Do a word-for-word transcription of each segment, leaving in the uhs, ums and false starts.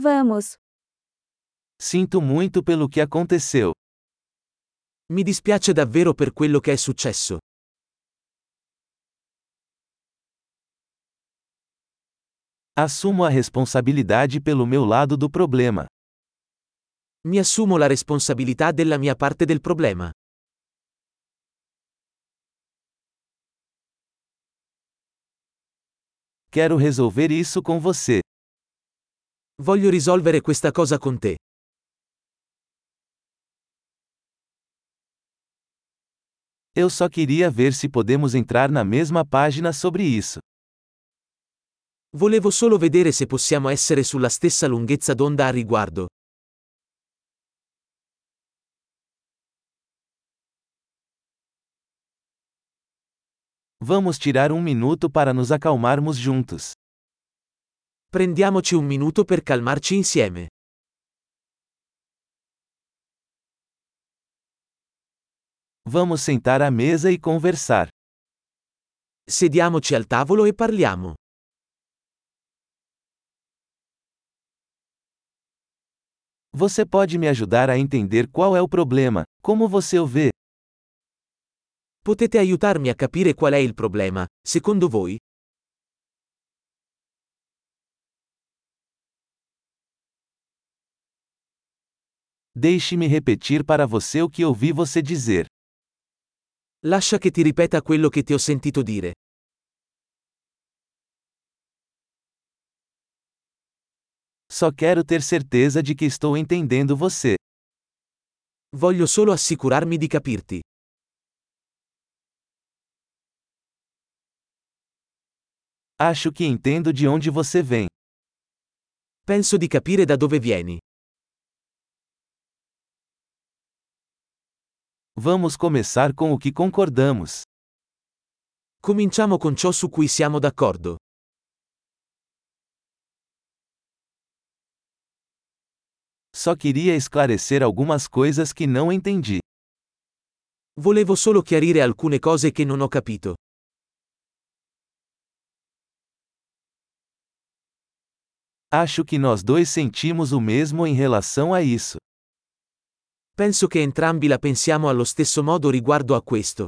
Vamos. Sinto muito pelo que aconteceu. Mi dispiace davvero per quello che è successo. Assumo a responsabilidade pelo meu lado do problema. Mi assumo la responsabilità della mia parte del problema. Quero resolver isso com você. Voglio risolvere questa cosa con te. Eu só queria ver se podemos entrar na mesma página sobre isso. Volevo solo vedere se possiamo essere sulla stessa lunghezza d'onda a riguardo. Vamos tirar um minuto para nos acalmarmos juntos. Prendiamoci un minuto per calmarci insieme. Vamos sentar à mesa e conversar. Sediamoci al tavolo e parliamo. Você pode me ajudar a entender qual é o problema, como você o vê? Potete aiutarmi a capire qual è il problema, secondo voi? Deixe-me repetir para você o que ouvi você dizer. Lascia che ti ripeta quello che ti ho sentito dire. Só quero ter certeza de que estou entendendo você. Voglio solo assicurarmi di capirti. Acho que entendo de onde você vem. Penso di capire da dove vieni. Vamos começar com o que concordamos. Cominciamo con ciò su cui siamo d'accordo. Só queria esclarecer algumas coisas que não entendi. Volevo solo chiarire alcune cose che non ho capito. Acho que nós dois sentimos o mesmo em relação a isso. Penso che entrambi la pensiamo allo stesso modo riguardo a questo.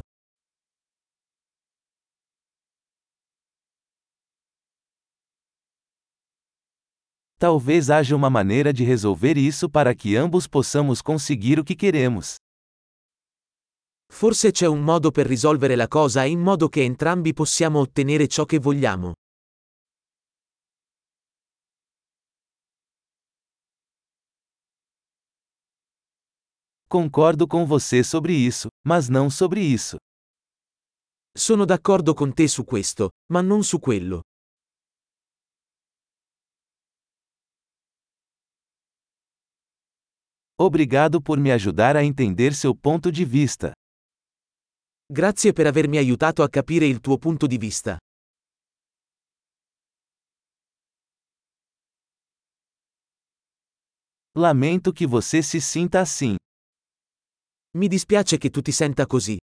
Talvez haja uma maneira de resolver isso para que ambos possamos conseguir o que queremos. Forse c'è un modo per risolvere la cosa in modo che entrambi possiamo ottenere ciò che vogliamo. Concordo com você sobre isso, mas não sobre isso. Sono d'accordo con te su questo, ma non su quello. Obrigado por me ajudar a entender seu ponto de vista. Grazie per avermi aiutato a capire il tuo punto di vista. Lamento que você se sinta assim. Mi dispiace che tu ti senta così.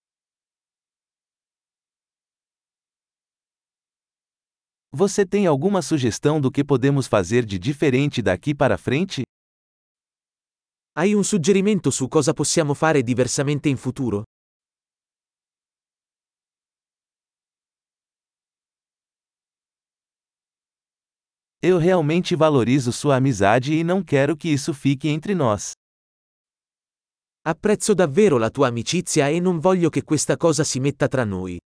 Você tem alguma sugestão do que podemos fazer de diferente daqui para frente? Hai un suggerimento su cosa possiamo fare diversamente in futuro? Eu realmente valorizo sua amizade e não quero que isso fique entre nós. Apprezzo davvero la tua amicizia e non voglio che questa cosa si metta tra noi.